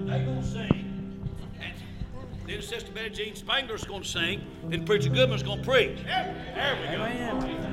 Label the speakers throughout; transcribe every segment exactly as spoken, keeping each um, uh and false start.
Speaker 1: They're going to sing. And then Sister Betty Jean Spangler's going to sing. Then Preacher Goodman's going to preach. There we go. Amen.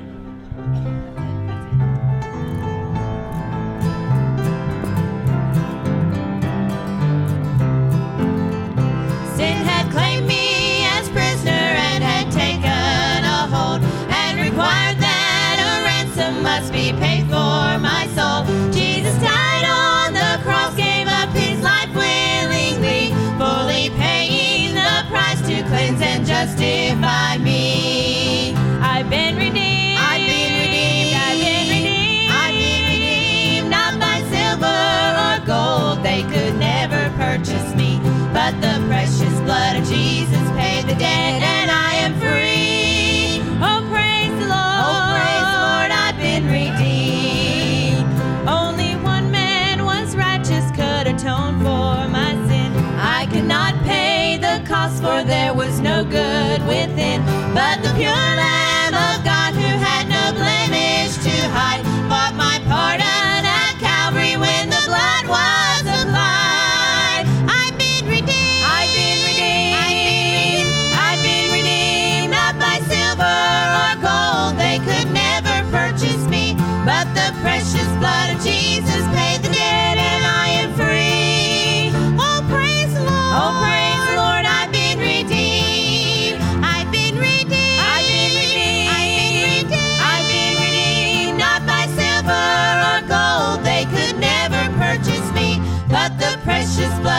Speaker 2: Sin had claimed me as prisoner and had taken a hold and required that a ransom must be paid for my soul. Jesus died on the cross, gave up his life willingly, fully paying the price to cleanse and justify me. I've been redeemed. I've been redeemed. I've been redeemed. I've been redeemed. Not by silver or gold, they could never purchase me, but the precious blood of Jesus paid the debt, and I am free. Oh, praise the Lord. Oh, praise the Lord, I've been redeemed. Only one man was righteous, could atone for my sin. I could not pay the cost, for there was no good within, but the pure Lamb of God, who had no blemish to hide, bought my pardon at Calvary when the blood was applied. I've been redeemed. I've been redeemed. I've been redeemed. Not by silver or gold, they could never purchase me, but the precious blood of Jesus paid the debt, and I am free. Oh, praise the Lord. Oh, praise the Lord, I've been redeemed. I've been redeemed. I've been redeemed. I've been redeemed. I've been redeemed. Not by silver or gold, they could never purchase me, but the precious blood